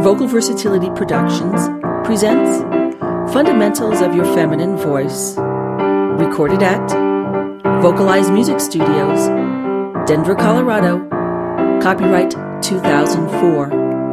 Vocal Versatility Productions presents Fundamentals of Your Feminine Voice, recorded at Vocalize Music Studios, Denver, Colorado, copyright 2004.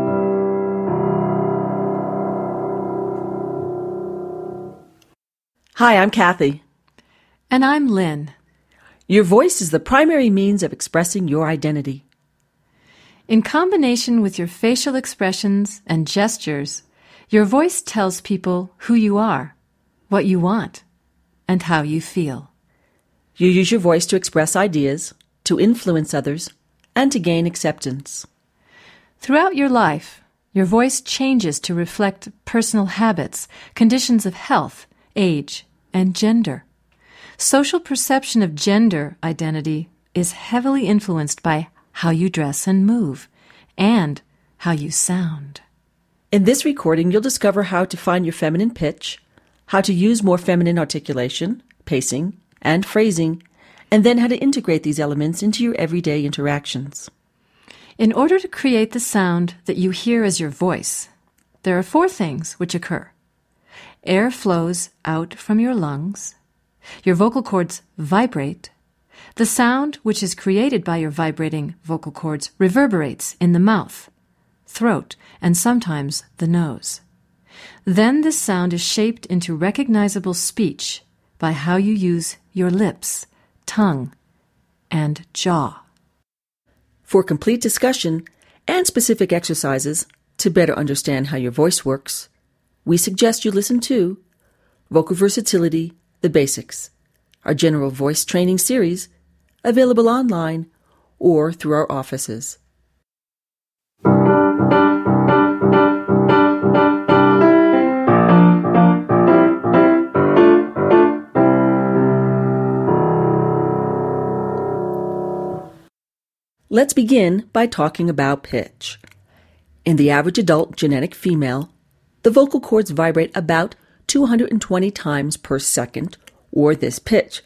Hi, I'm Kathy. And I'm Lynn. Your voice is the primary means of expressing your identity. In combination with your facial expressions and gestures, your voice tells people who you are, what you want, and how you feel. You use your voice to express ideas, to influence others, and to gain acceptance. Throughout your life, your voice changes to reflect personal habits, conditions of health, age, and gender. Social perception of gender identity is heavily influenced by how you dress and move, and how you sound. In this recording, you'll discover how to find your feminine pitch, how to use more feminine articulation, pacing, and phrasing, and then how to integrate these elements into your everyday interactions. In order to create the sound that you hear as your voice, there are 4 things which occur. Air flows out from your lungs, your vocal cords vibrate, the sound which is created by your vibrating vocal cords reverberates in the mouth, throat, and sometimes the nose. Then this sound is shaped into recognizable speech by how you use your lips, tongue, and jaw. For complete discussion and specific exercises to better understand how your voice works, we suggest you listen to Vocal Versatility, The Basics, our general voice training series, available online or through our offices. Let's begin by talking about pitch. In the average adult genetic female, the vocal cords vibrate about 220 times per second, or this pitch.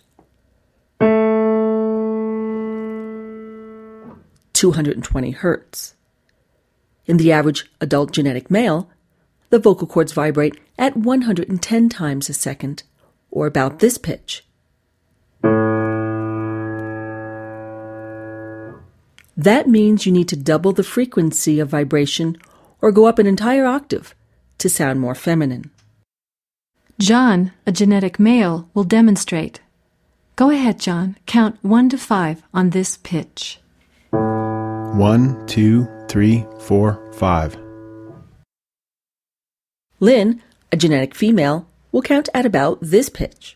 220 hertz. In the average adult genetic male, the vocal cords vibrate at 110 times a second, or about this pitch. That means you need to double the frequency of vibration or go up an entire octave to sound more feminine. John, a genetic male, will demonstrate. Go ahead, John. Count 1 to 5 on this pitch. 1, 2, 3, 4, 5. Lynn, a genetic female, will count at about this pitch.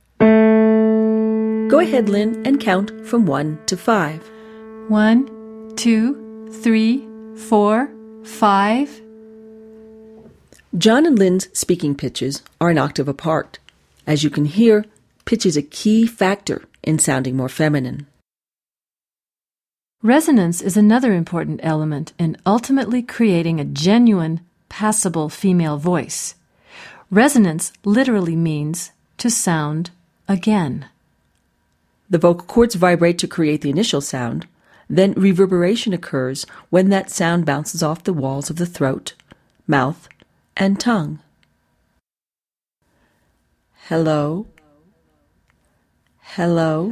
Go ahead, Lynn, and count from 1 to 5. 1, 2, 3, 4, 5. John and Lynn's speaking pitches are an octave apart. As you can hear, pitch is a key factor in sounding more feminine. Resonance is another important element in ultimately creating a genuine, passable female voice. Resonance literally means to sound again. The vocal cords vibrate to create the initial sound, then reverberation occurs when that sound bounces off the walls of the throat, mouth, and tongue. Hello. Hello.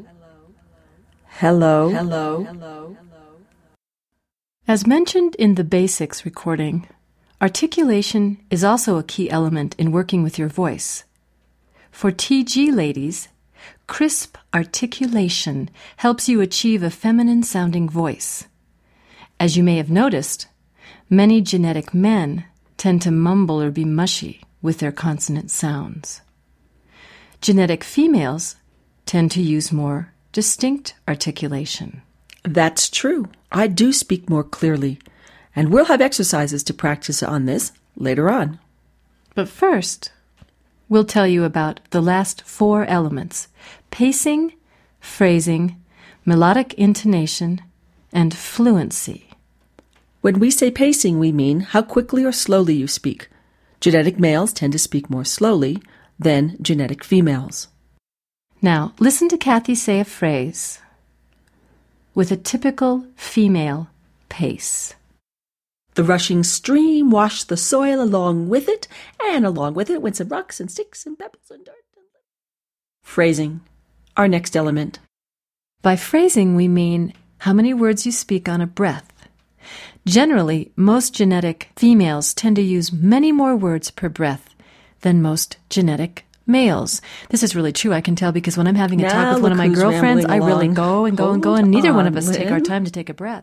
Hello. Hello. As mentioned in the Basics recording, articulation is also a key element in working with your voice. For TG ladies, crisp articulation helps you achieve a feminine-sounding voice. As you may have noticed, many genetic men tend to mumble or be mushy with their consonant sounds. Genetic females tend to use more distinct articulation. That's true. I do speak more clearly, and we'll have exercises to practice on this later on. But first, we'll tell you about the last 4 elements: pacing, phrasing, melodic intonation, and fluency. When we say pacing, we mean how quickly or slowly you speak. Genetic males tend to speak more slowly than genetic females. Now, listen to Kathy say a phrase with a typical female pace. The rushing stream washed the soil along with it, and along with it went some rocks and sticks and pebbles and dirt. Phrasing, our next element. By phrasing, we mean how many words you speak on a breath. Generally, most genetic females tend to use many more words per breath than most genetic males. This is really true, I can tell, because when I'm having a talk with one of my girlfriends, I really go and go and go, and neither one of us take our time to take a breath.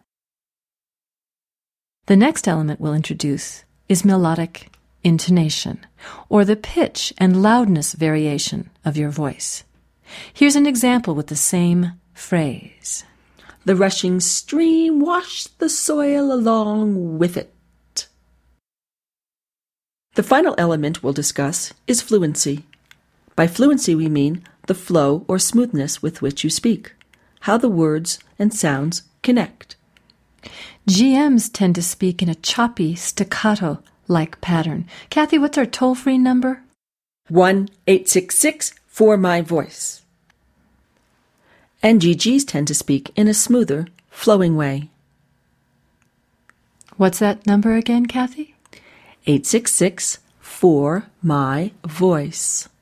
The next element we'll introduce is melodic intonation, or the pitch and loudness variation of your voice. Here's an example with the same phrase. The rushing stream washed the soil along with it. The final element we'll discuss is fluency. By fluency, we mean the flow or smoothness with which you speak, how the words and sounds connect. GMs tend to speak in a choppy, staccato-like pattern. Kathy, what's our toll-free number? 1-866-4MY-VOICE. And GGs tend to speak in a smoother, flowing way. What's that number again, Kathy? 866-4MY-VOICE.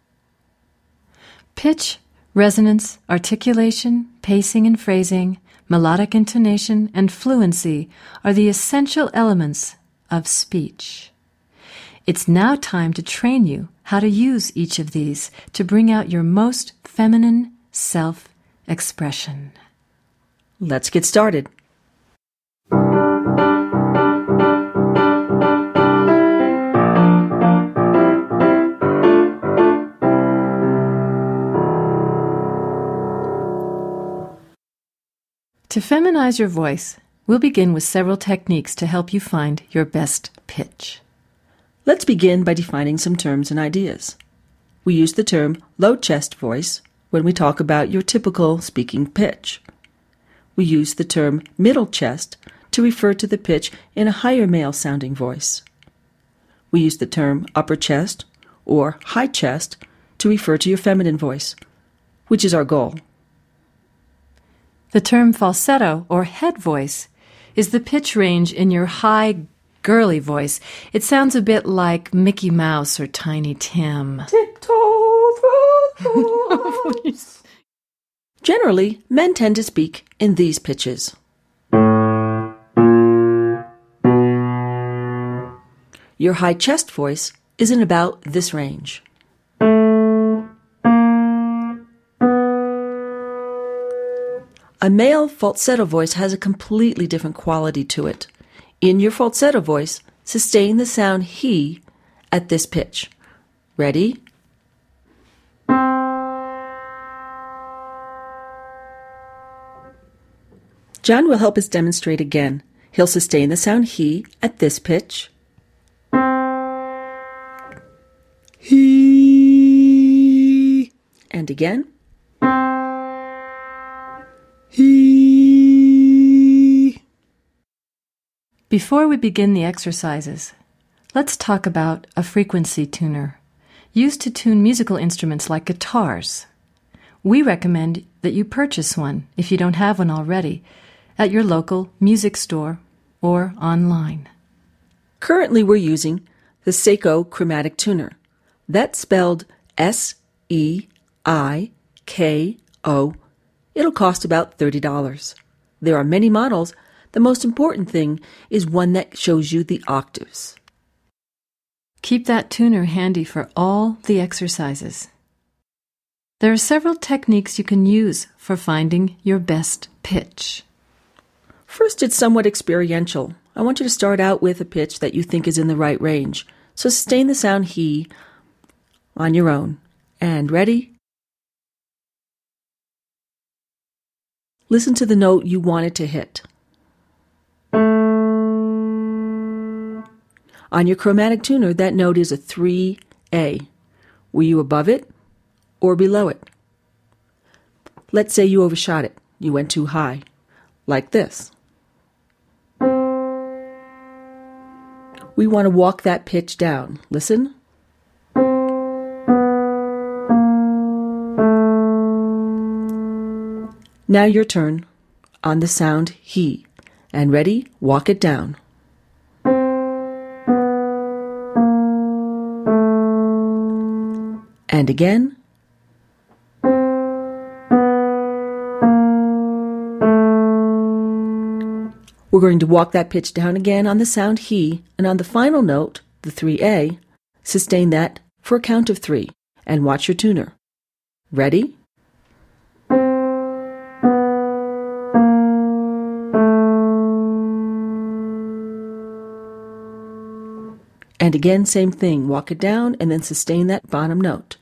Pitch, resonance, articulation, pacing and phrasing, melodic intonation, and fluency are the essential elements of speech. It's now time to train you how to use each of these to bring out your most feminine self-expression. Let's get started. To feminize your voice, we'll begin with several techniques to help you find your best pitch. Let's begin by defining some terms and ideas. We use the term low chest voice when we talk about your typical speaking pitch. We use the term middle chest to refer to the pitch in a higher male-sounding voice. We use the term upper chest or high chest to refer to your feminine voice, which is our goal. The term falsetto or head voice is the pitch range in your high, girly voice. It sounds a bit like Mickey Mouse or Tiny Tim. Tiptoe through the woods. Generally, men tend to speak in these pitches. Your high chest voice is in about this range. A male falsetto voice has a completely different quality to it. In your falsetto voice, sustain the sound he at this pitch. Ready? John will help us demonstrate again. He'll sustain the sound he at this pitch. He. And again. He. Before we begin the exercises, let's talk about a frequency tuner, used to tune musical instruments like guitars. We recommend that you purchase one, if you don't have one already, at your local music store or online. Currently, we're using the Seiko Chromatic Tuner. That's spelled S-E-I-K-O. It'll cost about $30. There are many models. The most important thing is one that shows you the octaves. Keep that tuner handy for all the exercises. There are several techniques you can use for finding your best pitch. First, it's somewhat experiential. I want you to start out with a pitch that you think is in the right range. So sustain the sound he on your own. And ready? Listen to the note you want it to hit. On your chromatic tuner, that note is a 3A. Were you above it or below it? Let's say you overshot it. You went too high. Like this. We want to walk that pitch down. Listen. Now your turn on the sound he. And ready? Walk it down. And again. We're going to walk that pitch down again on the sound he, and on the final note, the 3A, sustain that for a count of 3, and watch your tuner. Ready? And again, same thing. Walk it down and then sustain that bottom note.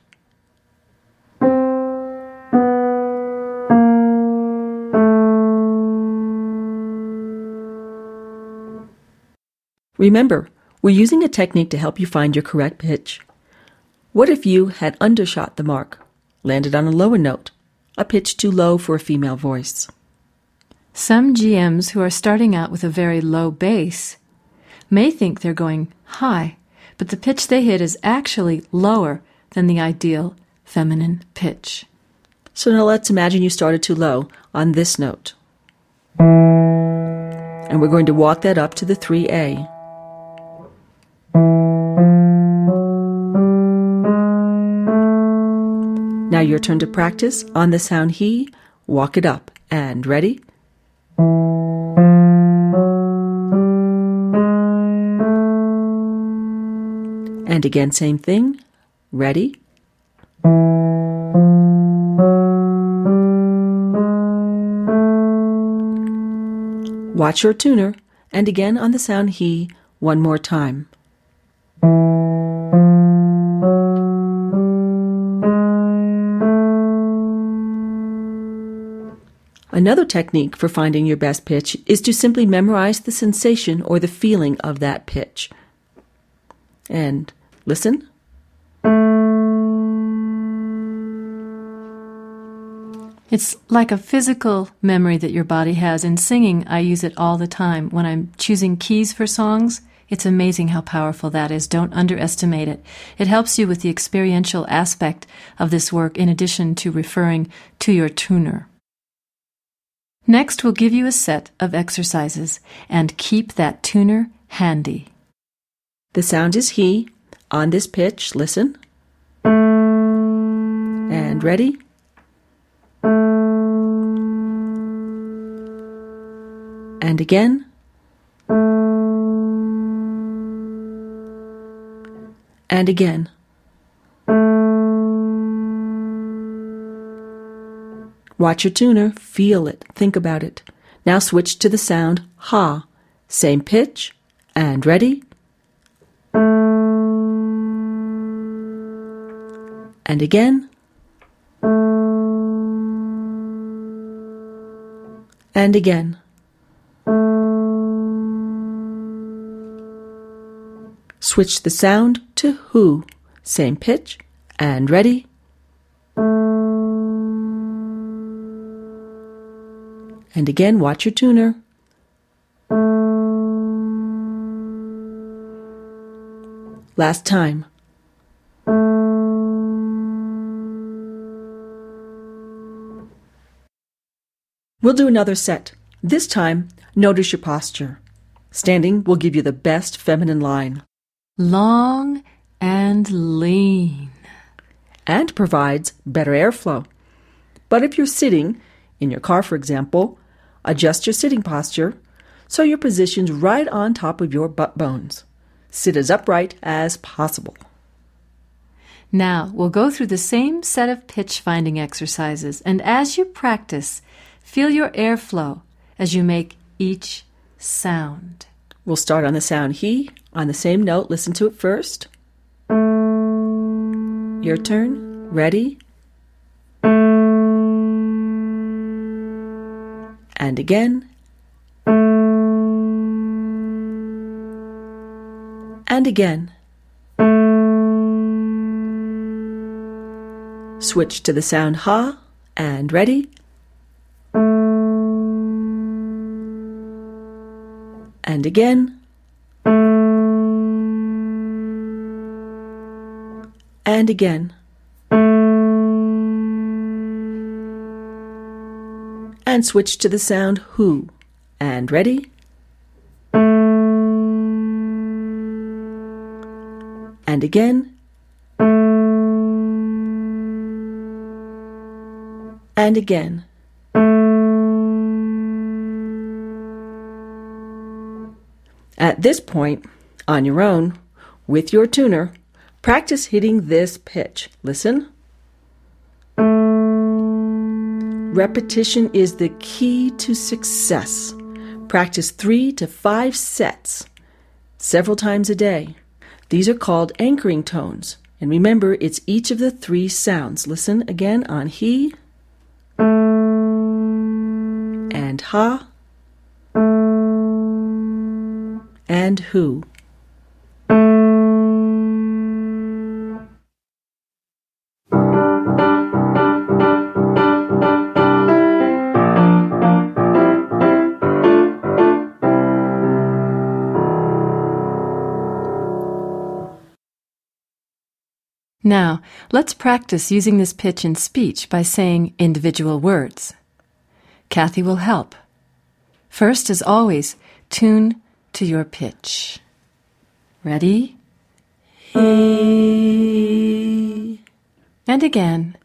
Remember, we're using a technique to help you find your correct pitch. What if you had undershot the mark, landed on a lower note, a pitch too low for a female voice? Some GMs who are starting out with a very low bass may think they're going high, but the pitch they hit is actually lower than the ideal feminine pitch. So now let's imagine you started too low on this note. And we're going to walk that up to the 3A. Now your turn to practice. On the sound he, walk it up. And ready? And again, same thing. Ready? Watch your tuner. And again on the sound he, one more time. Another technique for finding your best pitch is to simply memorize the sensation or the feeling of that pitch. And listen. It's like a physical memory that your body has. In singing, I use it all the time. When I'm choosing keys for songs, it's amazing how powerful that is. Don't underestimate it. It helps you with the experiential aspect of this work in addition to referring to your tuner. Next, we'll give you a set of exercises, and keep that tuner handy. The sound is he. On this pitch, listen. And ready? And again. And again. Watch your tuner, feel it, think about it. Now switch to the sound ha. Same pitch, and ready? And again. And again. Switch the sound to who. Same pitch, and ready? And again, watch your tuner. Last time. We'll do another set. This time, notice your posture. Standing will give you the best feminine line. Long and lean. And provides better airflow. But if you're sitting, in your car for example, adjust your sitting posture so your position's right on top of your butt bones. Sit as upright as possible. Now, we'll go through the same set of pitch-finding exercises, and as you practice, feel your airflow as you make each sound. We'll start on the sound he. On the same note, listen to it first. Your turn. Ready? And again. And again. Switch to the sound ha, and ready? And again. And again. And switch to the sound who, and ready? And again. and again. At this point, on your own, with your tuner, practice hitting this pitch. Listen. Repetition is the key to success. Practice 3 to 5 sets, several times a day. These are called anchoring tones. And remember, it's each of the 3 sounds. Listen again on he and ha and who. Now, let's practice using this pitch in speech by saying individual words. Kathy will help. First, as always, tune to your pitch. Ready? He. And again.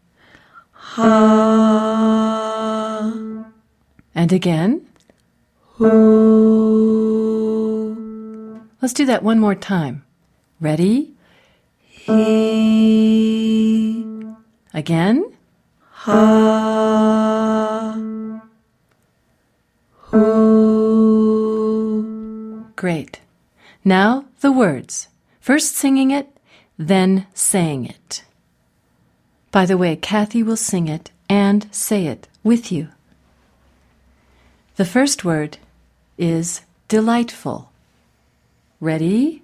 Ha. And again. Who. Let's do that one more time. Ready? He. Again. Ha. Who. Great. Now the words. First singing it, then saying it. By the way, Kathy will sing it and say it with you. The first word is delightful. Ready?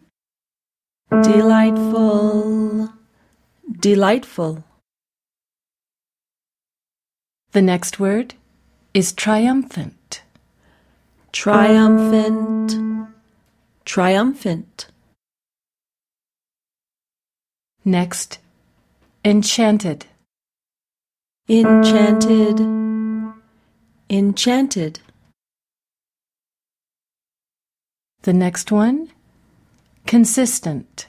Delightful. Delightful. The next word is triumphant. Triumphant. Triumphant. Next, enchanted. Enchanted. Enchanted. The next one, consistent.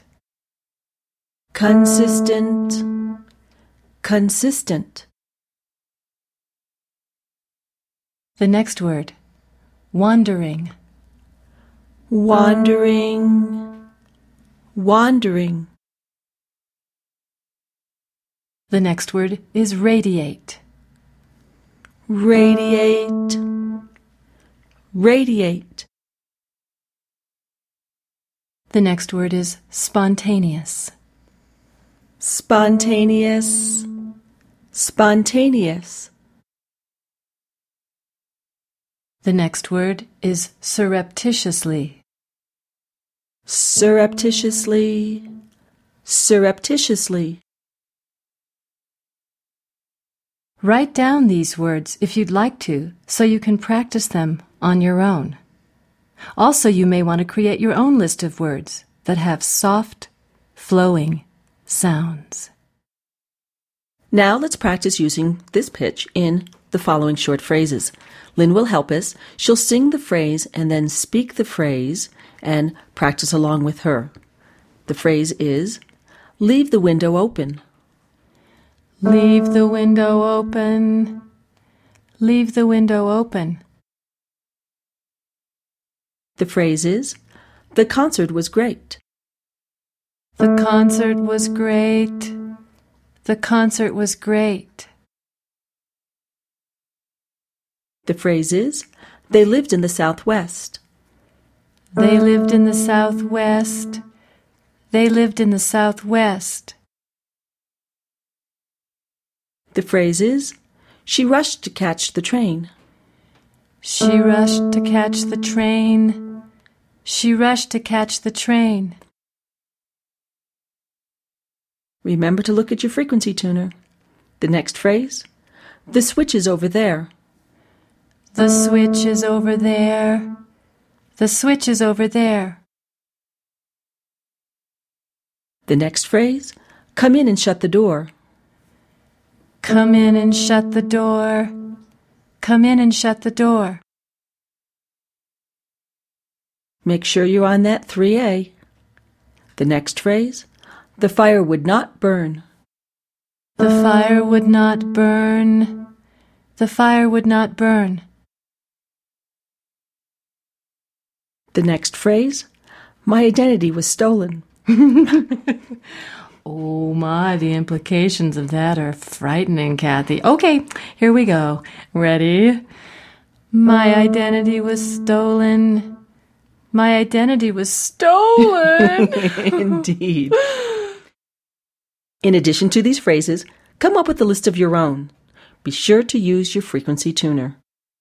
Consistent. Consistent. The next word, wandering. Wandering. Wandering. The next word is radiate. Radiate. Radiate. The next word is spontaneous. Spontaneous. Spontaneous. The next word is surreptitiously. Surreptitiously. Surreptitiously. Write down these words if you'd like to, so you can practice them on your own. Also, you may want to create your own list of words that have soft, flowing sounds. Now let's practice using this pitch in the following short phrases. Lynn will help us. She'll sing the phrase and then speak the phrase and practice along with her. The phrase is, leave the window open. Leave the window open. Leave the window open. The phrase is, the concert was great. The concert was great. The concert was great. The phrase is, they lived in the Southwest. They lived in the Southwest. They lived in the Southwest. The phrase is, she rushed to catch the train. She rushed to catch the train. She rushed to catch the train. Remember to look at your frequency tuner. The next phrase, the switch is over there. The switch is over there. The switch is over there. The next phrase, come in and shut the door. Come in and shut the door. Come in and shut the door. Make sure you're on that 3A. The next phrase, the fire would not burn. The fire would not burn. the fire would not burn. The next phrase, my identity was stolen. Oh my, the implications of that are frightening, Kathy. Okay, here we go. Ready? My identity was stolen. My identity was stolen. Indeed. In addition to these phrases, come up with a list of your own. Be sure to use your frequency tuner.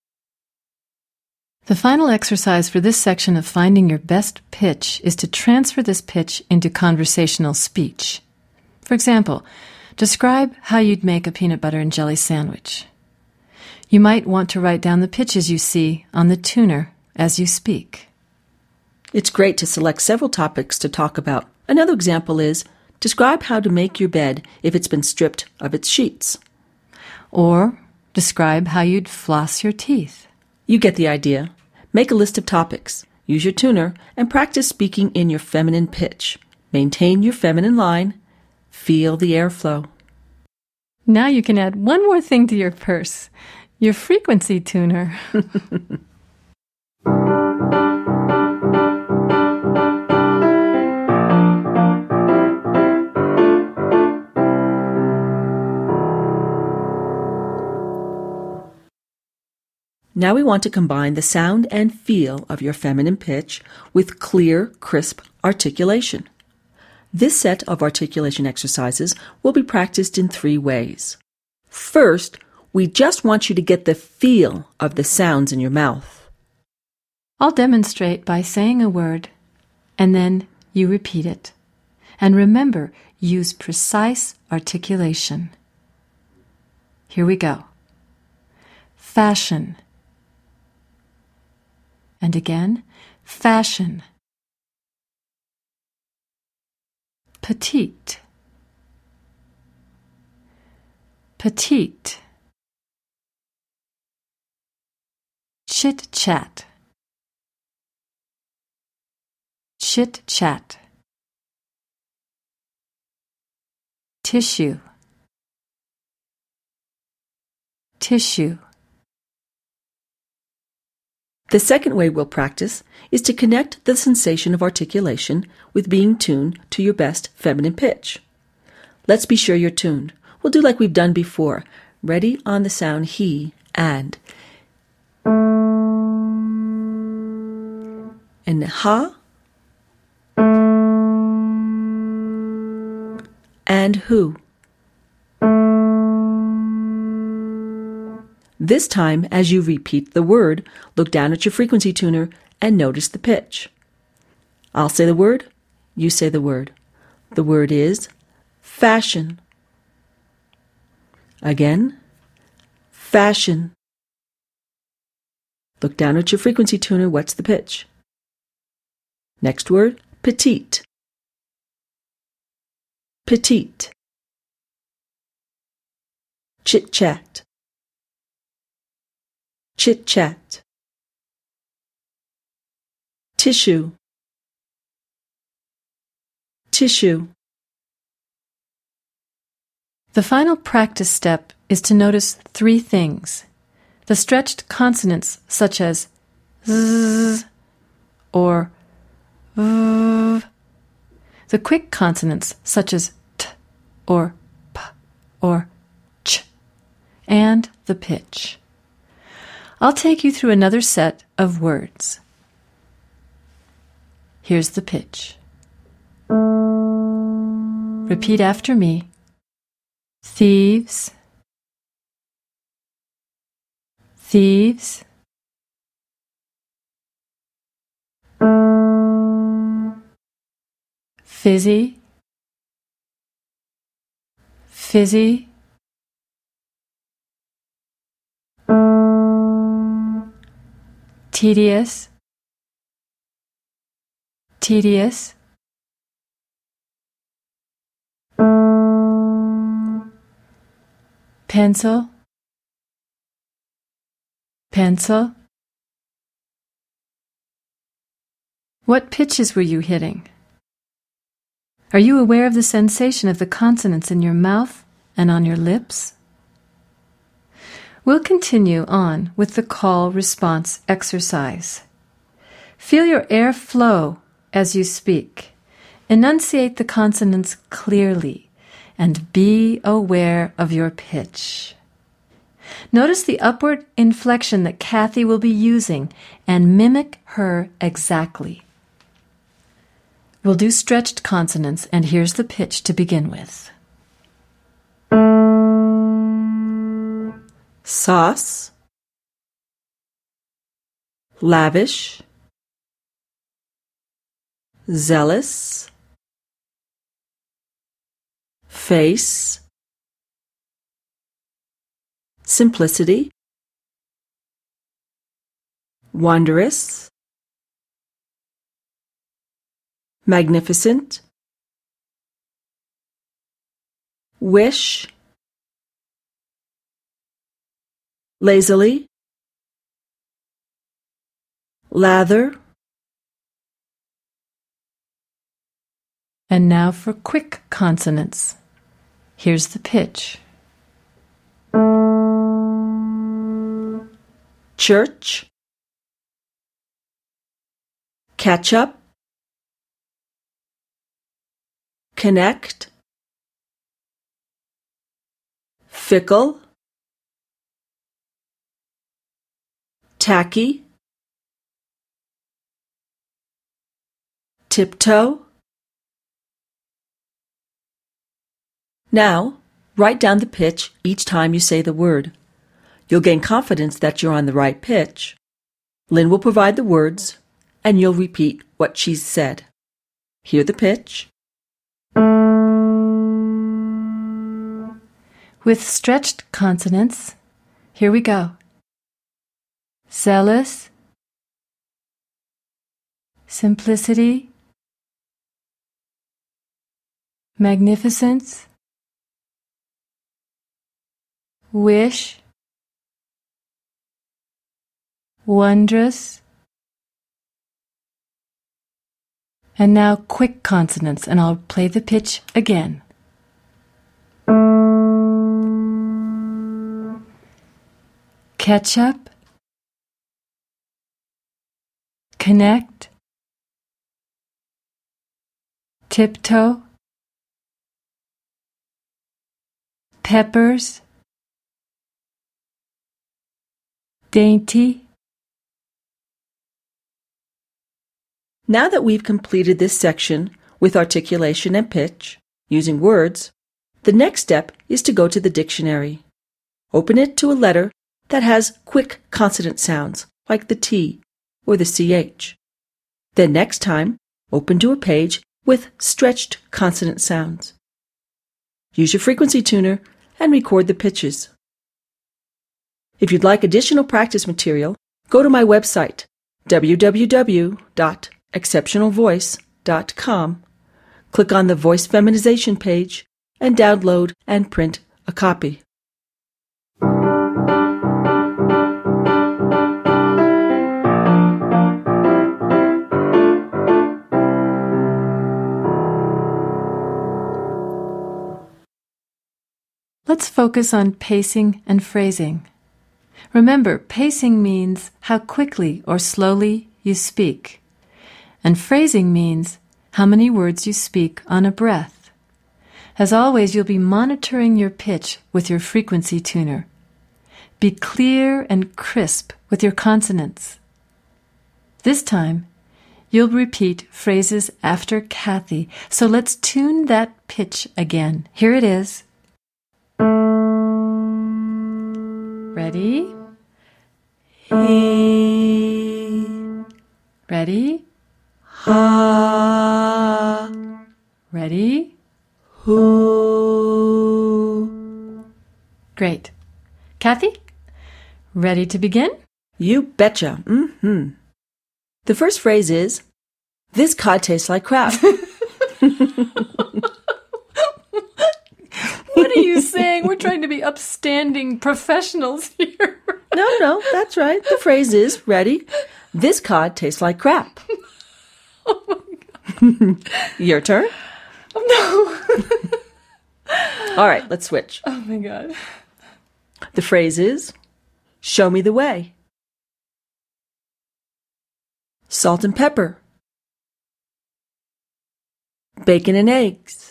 The final exercise for this section of finding your best pitch is to transfer this pitch into conversational speech. For example, describe how you'd make a peanut butter and jelly sandwich. You might want to write down the pitches you see on the tuner as you speak. It's great to select several topics to talk about. Another example is, describe how to make your bed if it's been stripped of its sheets. Or describe how you'd floss your teeth. You get the idea. Make a list of topics. Use your tuner and practice speaking in your feminine pitch. Maintain your feminine line. Feel the airflow. Now you can add one more thing to your purse, your frequency tuner. Now we want to combine the sound and feel of your feminine pitch with clear, crisp articulation. This set of articulation exercises will be practiced in 3 ways. First, we just want you to get the feel of the sounds in your mouth. I'll demonstrate by saying a word, and then you repeat it. And remember, use precise articulation. Here we go. Fashion. And again, fashion. Petite. Petite. Chit-chat. Chit-chat. Tissue. Tissue. The second way we'll practice is to connect the sensation of articulation with being tuned to your best feminine pitch. Let's be sure you're tuned. We'll do like we've done before. Ready on the sound he and. And ha. And who. This time, as you repeat the word, look down at your frequency tuner and notice the pitch. I'll say the word, you say the word. The word is fashion. Again, fashion. Look down at your frequency tuner, what's the pitch? Next word, petite. Petite. Chit-chat. Chit-chat. Tissue. Tissue. The final practice step is to notice 3 things. The stretched consonants such as z or v. The quick consonants such as t or p or ch. And the pitch. I'll take you through another set of words. Here's the pitch. Repeat after me. Thieves. Thieves. Fizzy. Fizzy. Tedious. Tedious. Pencil. Pencil. What pitches were you hitting? Are you aware of the sensation of the consonants in your mouth and on your lips? We'll continue on with the call-response exercise. Feel your air flow as you speak. Enunciate the consonants clearly and be aware of your pitch. Notice the upward inflection that Kathy will be using and mimic her exactly. We'll do stretched consonants, and here's the pitch to begin with. Sauce, lavish, zealous, face, simplicity, wondrous, magnificent, wish, lazily, lather. And now for quick consonants. Here's the pitch. Church, catch up, connect, fickle, tacky, tiptoe. Now, write down the pitch each time you say the word. You'll gain confidence that you're on the right pitch. Lynn will provide the words, and you'll repeat what she's said. Hear the pitch. With stretched consonants, here we go. Zealous, simplicity, magnificence, wish, wondrous. And now quick consonants, and I'll play the pitch again. Catch up, connect, tiptoe, peppers, dainty. Now that we've completed this section with articulation and pitch, using words, the next step is to go to the dictionary. Open it to a letter that has quick consonant sounds, like the T or the CH. Then next time, open to a page with stretched consonant sounds. Use your frequency tuner and record the pitches. If you'd like additional practice material, go to my website, www.exceptionalvoice.com. Click on the Voice Feminization page and download and print a copy. Let's focus on pacing and phrasing. Remember, pacing means how quickly or slowly you speak, and phrasing means how many words you speak on a breath. As always, you'll be monitoring your pitch with your frequency tuner. Be clear and crisp with your consonants. This time, you'll repeat phrases after Kathy, so let's tune that pitch again. Here it is. Ready? He, Ready? ha, Ready? who. Great. Kathy? Ready to begin? You betcha. The first phrase is, this cod tastes like crap. What are you saying? We're trying to be upstanding professionals here. No, that's right. The phrase is, ready? This cod tastes like crap. Oh my God. Your turn. Oh, no. All right, let's switch. Oh my God. The phrase is, Show me the way. Salt and pepper. Bacon and eggs.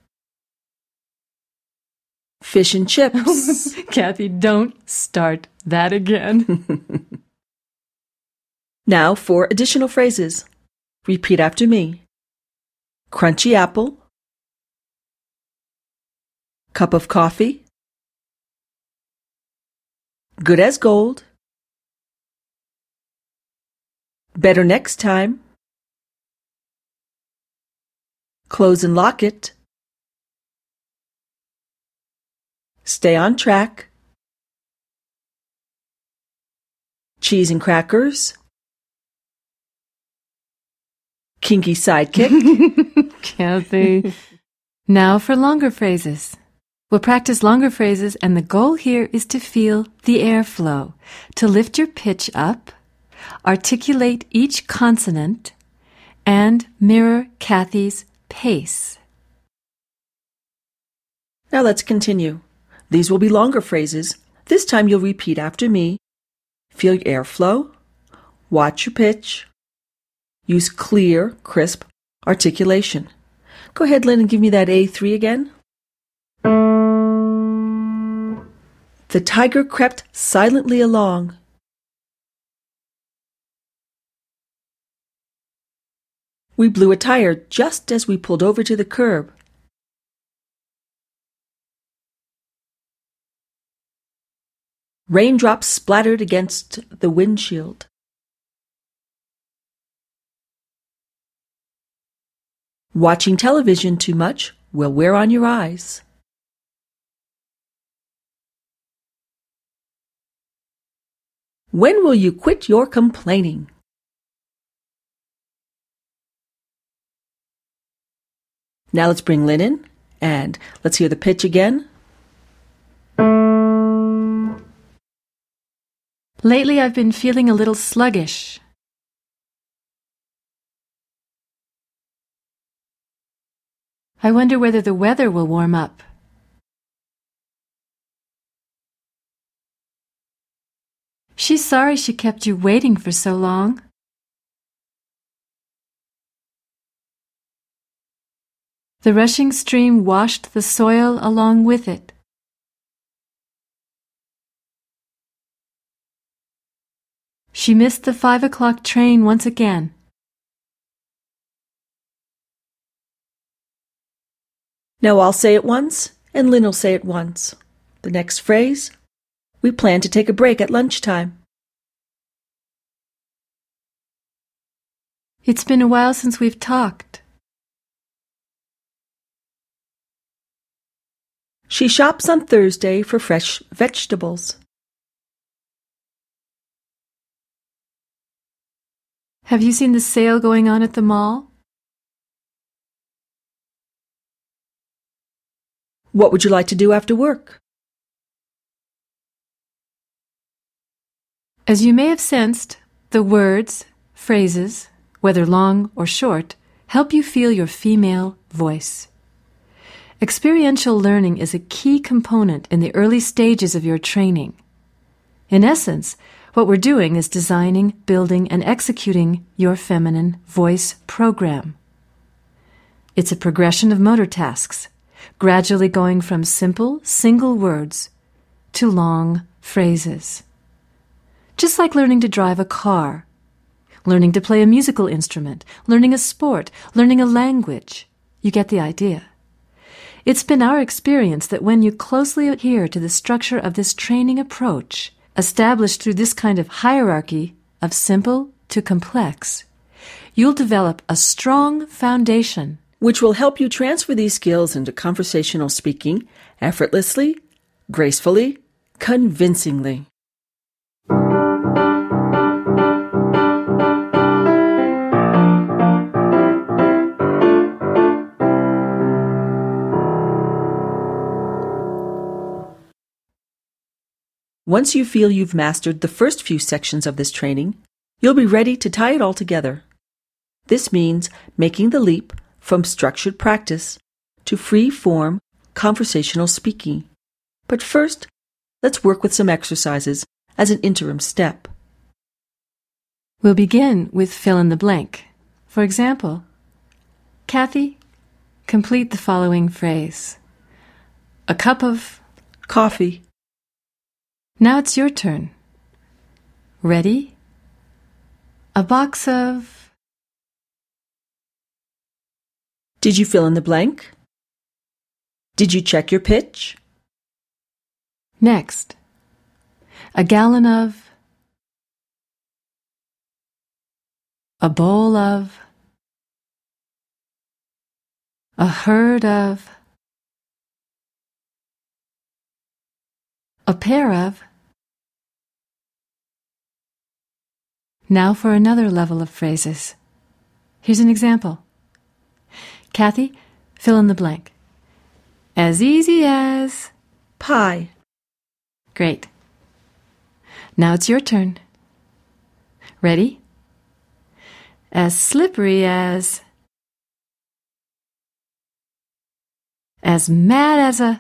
Fish and chips. Kathy, don't start that again. Now for additional phrases. Repeat after me. Crunchy apple. Cup of coffee. Good as gold. Better next time. Close and lock it. Stay on track. Cheese and crackers. Kinky sidekick. Kathy. Now for longer phrases. We'll practice longer phrases, and the goal here is to feel the airflow, to lift your pitch up, articulate each consonant, and mirror Kathy's pace. Now let's continue. These will be longer phrases. This time you'll repeat after me. Feel your airflow. Watch your pitch. Use clear, crisp articulation. Go ahead, Lynn, and give me that A3 again. The tiger crept silently along. We blew a tire just as we pulled over to the curb. Raindrops splattered against the windshield. Watching television too much will wear on your eyes. When will you quit your complaining? Now let's bring Lynn in, and let's hear the pitch again. Lately, I've been feeling a little sluggish. I wonder whether the weather will warm up. She's sorry she kept you waiting for so long. The rushing stream washed the soil along with it. She missed the 5 o'clock train once again. Now I'll say it once, and Lynn will say it once. The next phrase, we plan to take a break at lunchtime. It's been a while since we've talked. She shops on Thursday for fresh vegetables. Have you seen the sale going on at the mall? What would you like to do after work? As you may have sensed, the words, phrases, whether long or short, help you feel your female voice. Experiential learning is a key component in the early stages of your training. In essence, what we're doing is designing, building, and executing your feminine voice program. It's a progression of motor tasks, gradually going from simple, single words to long phrases. Just like learning to drive a car, learning to play a musical instrument, learning a sport, learning a language. You get the idea. It's been our experience that when you closely adhere to the structure of this training approach, established through this kind of hierarchy of simple to complex, you'll develop a strong foundation which will help you transfer these skills into conversational speaking effortlessly, gracefully, convincingly. Once you feel you've mastered the first few sections of this training, you'll be ready to tie it all together. This means making the leap from structured practice to free-form conversational speaking. But first, let's work with some exercises as an interim step. We'll begin with fill in the blank. For example, Kathy, complete the following phrase. A cup of... Coffee. Now it's your turn. Ready? A box of... Did you fill in the blank? Did you check your pitch? Next. A gallon of... A bowl of... A herd of... A pair of... Now for another level of phrases. Here's an example. Kathy, fill in the blank. As easy as... Pie. Great. Now it's your turn. Ready? As slippery as... As mad as a...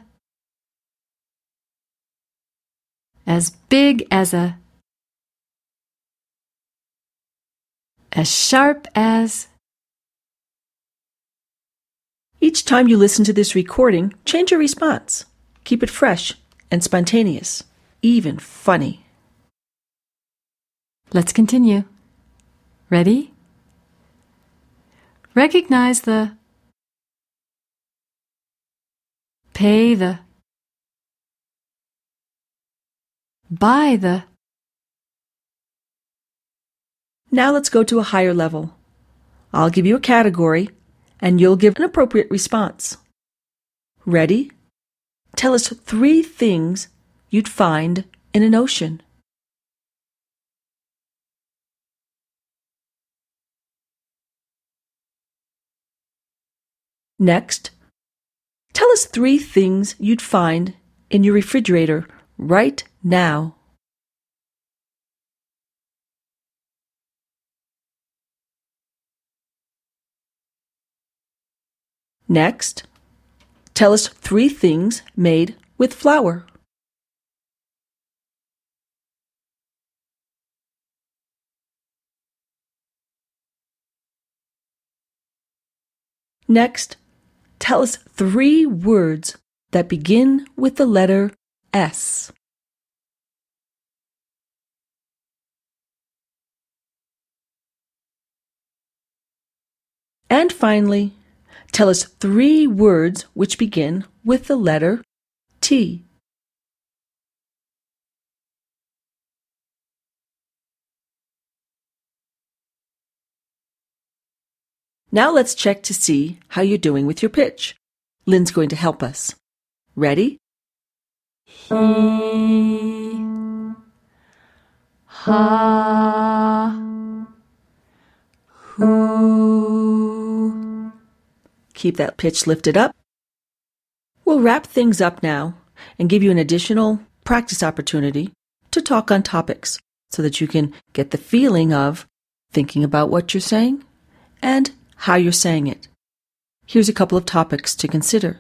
As big as a... As sharp as... Each time you listen to this recording, change your response. Keep it fresh and spontaneous, even funny. Let's continue. Ready? Recognize the... Pay the... Buy the... Now let's go to a higher level. I'll give you a category, and you'll give an appropriate response. Ready? Tell us 3 things you'd find in an ocean. Next, tell us 3 things you'd find in your refrigerator right now. Next, tell us 3 things made with flour. Next, tell us 3 words that begin with the letter S. And finally, tell us 3 words which begin with the letter T. Now let's check to see how you're doing with your pitch. Lynn's going to help us. Ready? He, ha, who. Keep that pitch lifted up. We'll wrap things up now and give you an additional practice opportunity to talk on topics so that you can get the feeling of thinking about what you're saying and how you're saying it. Here's a couple of topics to consider.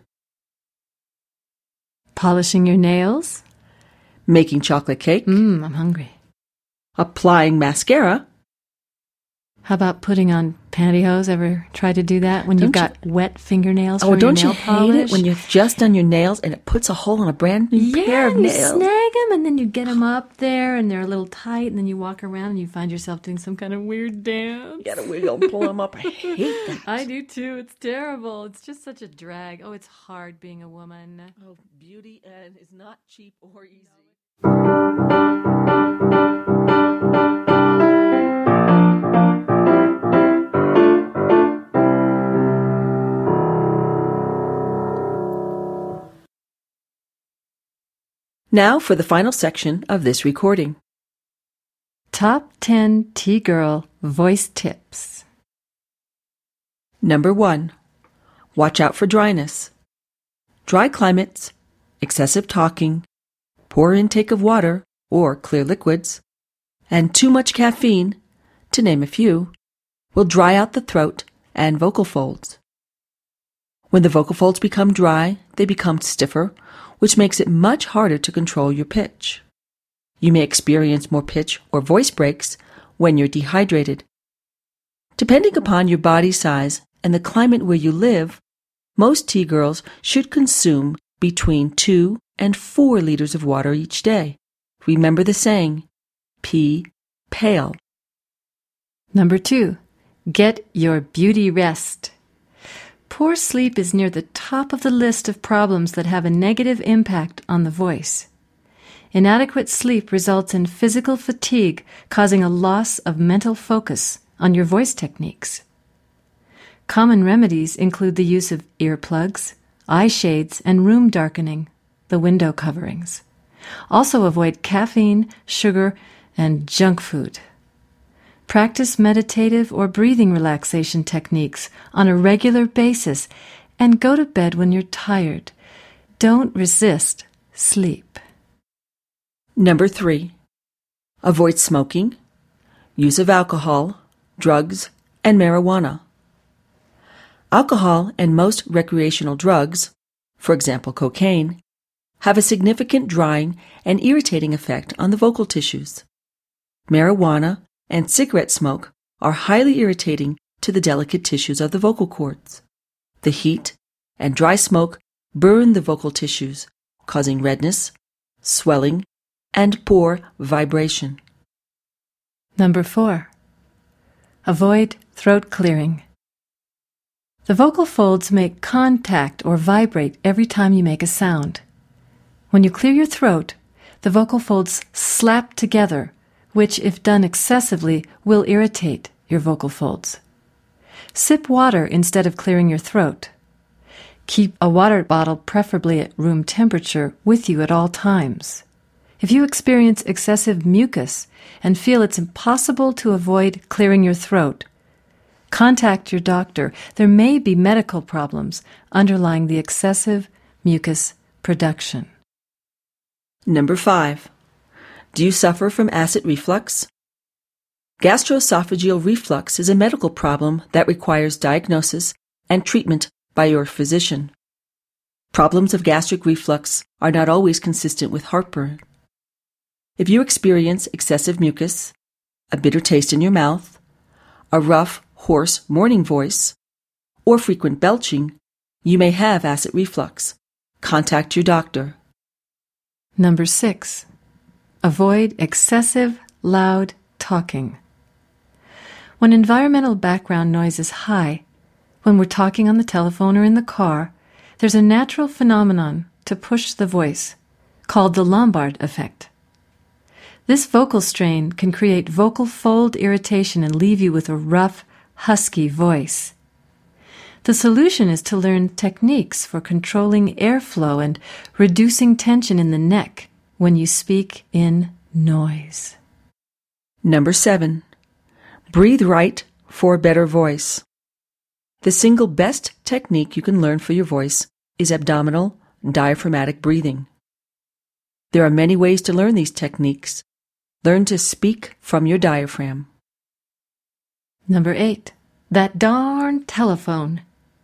Polishing your nails. Making chocolate cake. I'm hungry. Applying mascara. How about putting on pantyhose? Ever try to do that when you've got wet fingernails for your don't nail you hate polish? it when you've just done your nails and it puts a hole in a brand new pair of you nails? snag them and then you get them up there and they're a little tight and then you walk around and you find yourself doing some kind of weird dance. You gotta wiggle and pull them up. I hate that. I do too. It's terrible. It's just such a drag. Oh, it's hard being a woman. Oh, beauty is not cheap or easy. Now for the final section of this recording. Top 10 T-Girl voice tips. Number 1. Watch out for dryness. Dry climates, excessive talking, poor intake of water or clear liquids, and too much caffeine, to name a few, will dry out the throat and vocal folds. When the vocal folds become dry, they become stiffer, which makes it much harder to control your pitch. You may experience more pitch or voice breaks when you're dehydrated. Depending upon your body size and the climate where you live, most tea girls should consume between 2 and 4 liters of water each day. Remember the saying, pee pale. Number 2, get your beauty rest. Poor sleep is near the top of the list of problems that have a negative impact on the voice. Inadequate sleep results in physical fatigue, causing a loss of mental focus on your voice techniques. Common remedies include the use of earplugs, eye shades, and room darkening, the window coverings. Also avoid caffeine, sugar, and junk food. Practice meditative or breathing relaxation techniques on a regular basis and go to bed when you're tired. Don't resist sleep. Number 3, avoid smoking, use of alcohol, drugs, and marijuana. Alcohol and most recreational drugs, for example cocaine, have a significant drying and irritating effect on the vocal tissues. Marijuana and cigarette smoke are highly irritating to the delicate tissues of the vocal cords. The heat and dry smoke burn the vocal tissues, causing redness, swelling, and poor vibration. Number 4, avoid throat clearing. The vocal folds make contact or vibrate every time you make a sound. When you clear your throat, the vocal folds slap together, which, if done excessively, will irritate your vocal folds. Sip water instead of clearing your throat. Keep a water bottle, preferably at room temperature, with you at all times. If you experience excessive mucus and feel it's impossible to avoid clearing your throat, contact your doctor. There may be medical problems underlying the excessive mucus production. Number 5, do you suffer from acid reflux? Gastroesophageal reflux is a medical problem that requires diagnosis and treatment by your physician. Problems of gastric reflux are not always consistent with heartburn. If you experience excessive mucus, a bitter taste in your mouth, a rough, hoarse morning voice, or frequent belching, you may have acid reflux. Contact your doctor. Number 6, avoid excessive, loud talking. When environmental background noise is high, when we're talking on the telephone or in the car, there's a natural phenomenon to push the voice, called the Lombard effect. This vocal strain can create vocal fold irritation and leave you with a rough, husky voice. The solution is to learn techniques for controlling airflow and reducing tension in the neck when you speak in noise. Number 7, breathe right for a better voice. The single best technique you can learn for your voice is abdominal diaphragmatic breathing. There are many ways to learn these techniques. Learn to speak from your diaphragm. Number 8, that darn telephone.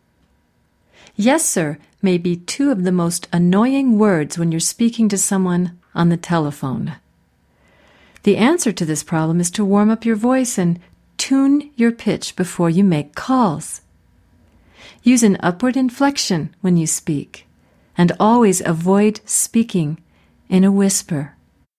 Yes, sir, may be 2 of the most annoying words when you're speaking to someone on the telephone. The answer to this problem is to warm up your voice and tune your pitch before you make calls. Use an upward inflection when you speak, and always avoid speaking in a whisper.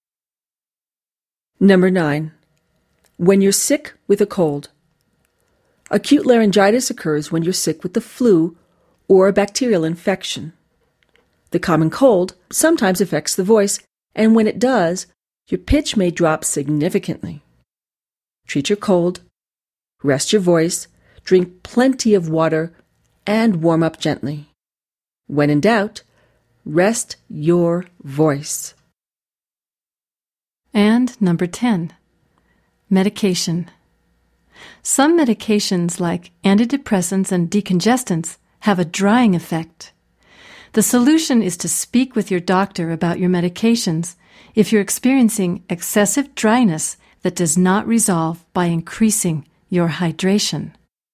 Number 9, when you're sick with a cold. Acute laryngitis occurs when you're sick with the flu or a bacterial infection. The common cold sometimes affects the voice, and when it does, your pitch may drop significantly. Treat your cold, rest your voice, drink plenty of water, and warm up gently. When in doubt, rest your voice. And number 10, medication. Some medications like antidepressants and decongestants have a drying effect. The solution is to speak with your doctor about your medications if you're experiencing excessive dryness that does not resolve by increasing your hydration.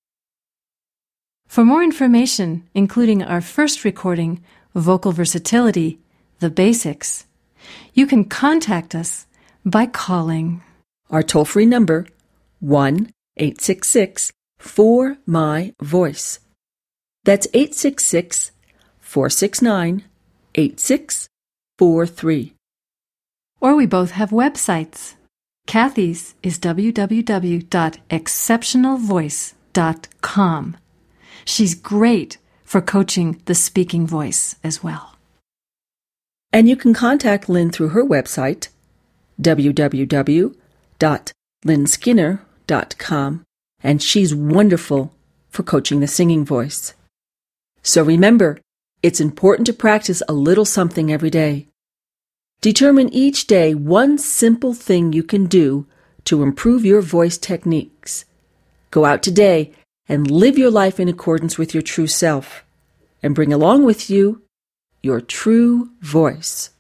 For more information, including our first recording, Vocal Versatility, The Basics, you can contact us by calling our toll-free number, 1-866-4MY-VOICE. That's 866-469-8643. Or we both have websites. Kathy's is www.exceptionalvoice.com. She's great for coaching the speaking voice as well. And you can contact Lynn through her website, www.lynnskinner.com, and she's wonderful for coaching the singing voice. So remember, it's important to practice a little something every day. Determine each day one simple thing you can do to improve your voice techniques. Go out today and live your life in accordance with your true self, and bring along with you your true voice.